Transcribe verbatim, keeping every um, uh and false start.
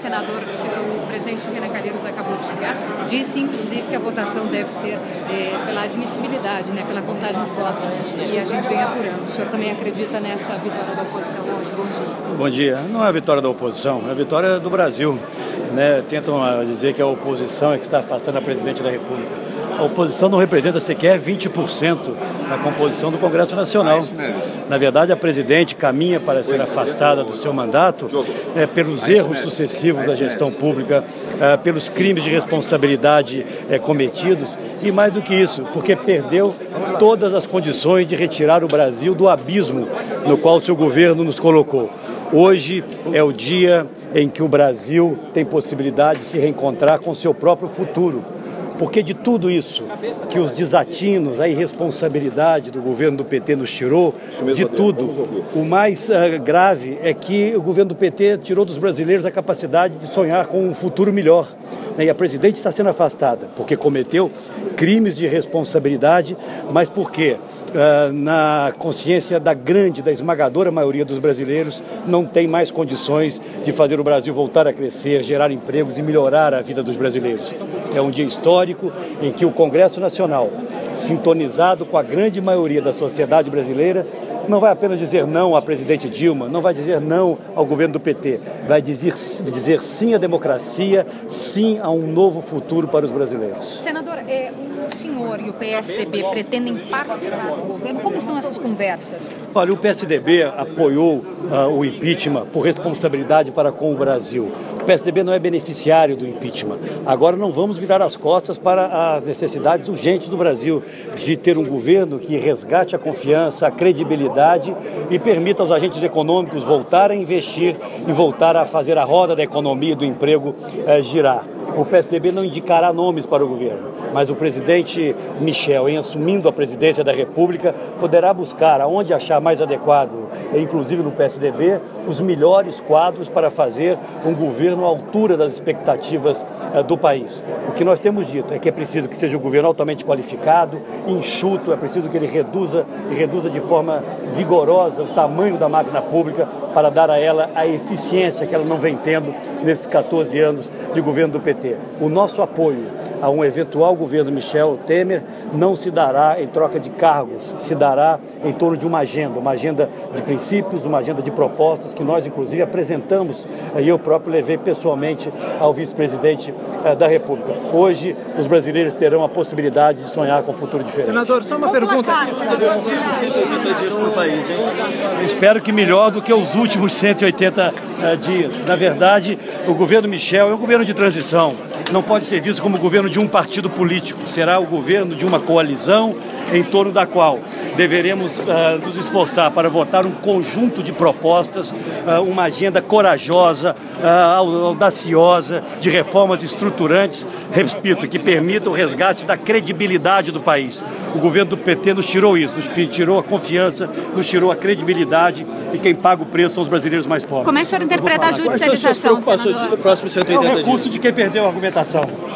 senador, o presidente Renan Calheiros acabou de chegar, disse inclusive que a votação deve ser é, pela admissibilidade, né, pela contagem de votos, e a gente vem apurando. O senhor também acredita nessa vitória da oposição hoje? Bom dia. Bom dia. Não é a vitória da oposição, é a vitória do Brasil. Né? Tentam dizer que a oposição é que está afastando a presidente da República. A oposição não representa sequer vinte por cento da composição do Congresso Nacional. Na verdade, a presidente caminha para ser afastada do seu mandato é, pelos erros sucessivos da gestão pública, é, pelos crimes de responsabilidade é, cometidos e, mais do que isso, porque perdeu todas as condições de retirar o Brasil do abismo no qual seu governo nos colocou. Hoje é o dia em que o Brasil tem possibilidade de se reencontrar com seu próprio futuro. Porque de tudo isso que os desatinos, a irresponsabilidade do governo do P T nos tirou, de tudo, o mais uh, grave é que o governo do P T tirou dos brasileiros a capacidade de sonhar com um futuro melhor. E a presidente está sendo afastada porque cometeu crimes de responsabilidade, mas porque uh, na consciência da grande, da esmagadora maioria dos brasileiros, não tem mais condições de fazer o Brasil voltar a crescer, gerar empregos e melhorar a vida dos brasileiros. É um dia histórico em que o Congresso Nacional, sintonizado com a grande maioria da sociedade brasileira, não vai apenas dizer não à presidente Dilma, não vai dizer não ao governo do P T, vai dizer, dizer sim à democracia, sim a um novo futuro para os brasileiros. Senador, é, o senhor e o P S D B pretendem participar do governo? Como estão essas conversas? Olha, o P S D B apoiou uh, o impeachment por responsabilidade para com o Brasil. O P S D B não é beneficiário do impeachment. Agora não vamos virar as costas para as necessidades urgentes do Brasil, de ter um governo que resgate a confiança, a credibilidade e permita aos agentes econômicos voltar a investir e voltar a fazer a roda da economia e do emprego eh, girar. O P S D B não indicará nomes para o governo, mas o presidente Michel, em assumindo a presidência da República, poderá buscar aonde achar mais adequado, inclusive no P S D B, os melhores quadros para fazer um governo à altura das expectativas uh, do país. O que nós temos dito é que é preciso que seja um governo altamente qualificado, enxuto, é preciso que ele reduza e reduza de forma vigorosa o tamanho da máquina pública para dar a ela a eficiência que ela não vem tendo nesses quatorze anos de governo do P T. O nosso apoio a um eventual governo Michel Temer não se dará em troca de cargos, se dará em torno de uma agenda, uma agenda de princípios, uma agenda de propostas que nós, inclusive, apresentamos e eu próprio levei pessoalmente ao vice-presidente da República. Hoje, os brasileiros terão a possibilidade de sonhar com um futuro diferente. Senador, só uma Vamos pergunta. Lá, senador, Eu espero que melhor do que os últimos cento e oitenta uh, dias. Na verdade, o governo Michel é um governo de transição. Não pode ser visto como o governo de um partido político. Será o governo de uma coalizão em torno da qual deveremos uh, nos esforçar para votar um conjunto de propostas, uh, uma agenda corajosa, uh, audaciosa, de reformas estruturantes, repito, que permitam o resgate da credibilidade do país. O governo do P T nos tirou isso, nos tirou a confiança, nos tirou a credibilidade e quem paga o preço são os brasileiros mais pobres. Como é que o senhor interpreta a judicialização, senador? Próximo cento e É o oitenta recurso dias. de quem perdeu a argumentação.